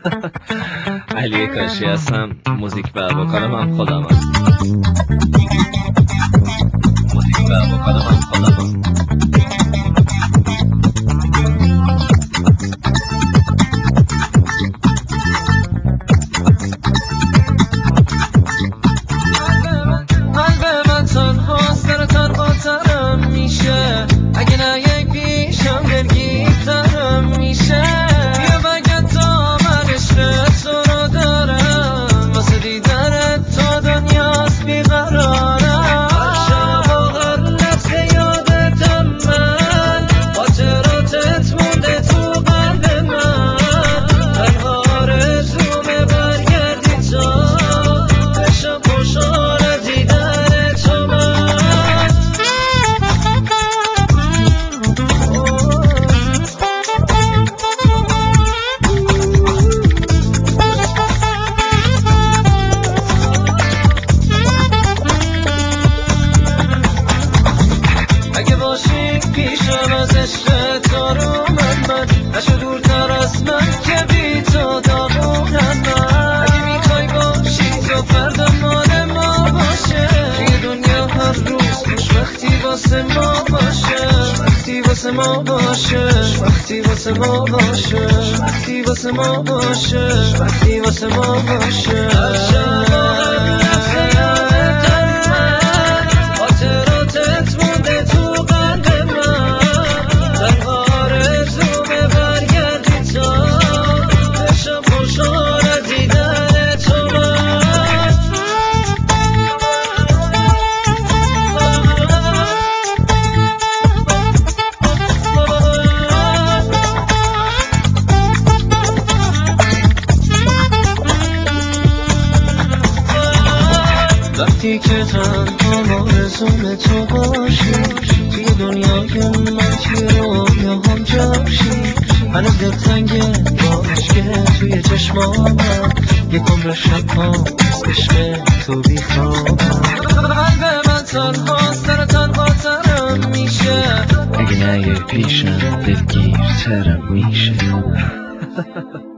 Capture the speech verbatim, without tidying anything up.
علی کاشی هستم، موزیک و وکالم هم خودم هم موزیک و وکالم هم خودم هم قلب من تنها سر تنها ترم میشه، اگه نیای پیشم دلگیرترم میشه. بیا بگه تا من عشق تو رو دارم، واسه دیدنت تا دنیاست بیقرارم. هر شب و هر لحظه یادتم من، خاطراتت مونده تو قلب من. تنها آرزومه برگردی تا بشم خوشحال از دیدن تو من. اگه باشی پیشم از عشق تو رو من من نشو دورتر از من که بی تو داغونم من. اگه میخوای باشی تو فردا مال ما باشه، توی دنیا هر روز خوشبختی واسه ما باشه، وقتی واسه ما باشه، وقتی واسه ما باشه، وقتی واسه ما باشه، وقتی واسه ما باشه. هر شب و هر لحظه یادتم من، خاطراتت مونده تو قلب من. تنها آرزومه برگردی تا بشم خوشحال از دیدن تو من. وقتی که تنها آرزوم تو باشی، توی دنیای من توی رویاهام جاشی. هنوز دلتنگه با عشق توی چشمام، یک عمر شب‌ها از عشق تو بیخوابم. قلب من تنها سر تنها ترم میشه، اگه نیای پیشم دلگیرترم میشه.